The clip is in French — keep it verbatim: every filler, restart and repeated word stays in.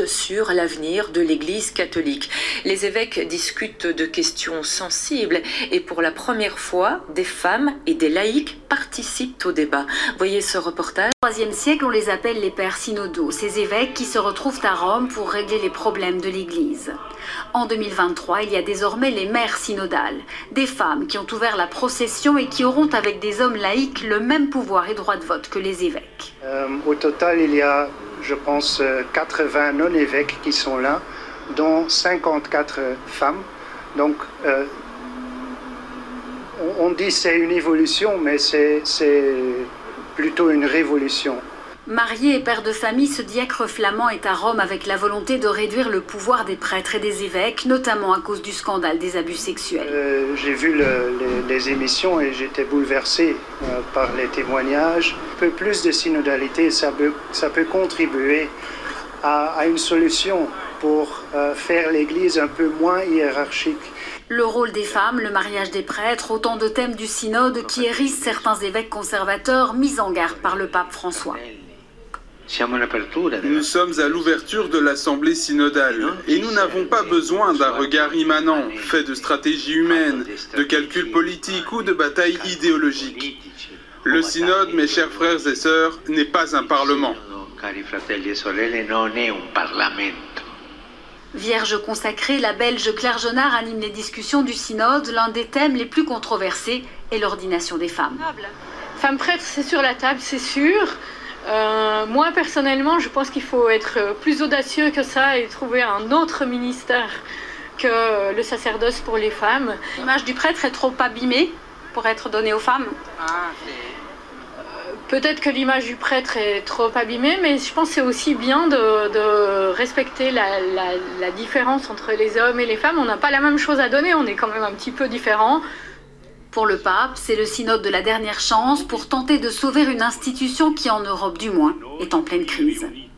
synode sur l'avenir de l'Église catholique. Les évêques discutent de questions sensibles et pour la première fois, des femmes et des laïcs participent au débat. Voyez ce reportage. Au troisième siècle, on les appelle les pères synodaux, ces évêques qui se retrouvent à Rome pour régler les problèmes de l'Église. En deux mille vingt-trois, il y a désormais les mères synodales, des femmes qui ont ouvert la procession et qui auront avec des hommes laïcs le même pouvoir et droit de vote que les évêques. Euh, au total, il y a, je pense, quatre-vingts non-évêques qui sont là, dont cinquante-quatre femmes. Donc, euh, on, on dit c'est une évolution, mais c'est plutôt une révolution. Marié et père de famille, ce diacre flamand est à Rome avec la volonté de réduire le pouvoir des prêtres et des évêques, notamment à cause du scandale des abus sexuels. Euh, J'ai vu le, les, les émissions et j'étais bouleversé euh, par les témoignages. Un peu plus de synodalité, ça peut, ça peut contribuer à, à une solution pour euh, faire l'Église un peu moins hiérarchique. Le rôle des femmes, le mariage des prêtres, autant de thèmes du synode qui hérissent certains évêques conservateurs mis en garde par le pape François. Nous sommes à l'ouverture de l'Assemblée synodale et nous n'avons pas besoin d'un regard immanent, fait de stratégie humaine, de calculs politiques ou de batailles idéologiques. Le synode, mes chers frères et sœurs, n'est pas un parlement. Vierge consacrée, la Belge Claire Jonard anime les discussions du synode. L'un des thèmes les plus controversés est l'ordination des femmes. Femme prêtre, c'est sur la table, c'est sûr. Euh, moi, personnellement, je pense qu'il faut être plus audacieux que ça et trouver un autre ministère que le sacerdoce pour les femmes. L'image du prêtre est trop abîmée pour être donnée aux femmes. Ah, Peut-être que l'image du prêtre est trop abîmée, mais je pense que c'est aussi bien de, de respecter la, la, la différence entre les hommes et les femmes. On n'a pas la même chose à donner, on est quand même un petit peu différents. Pour le pape, c'est le synode de la dernière chance pour tenter de sauver une institution qui, en Europe du moins, est en pleine crise.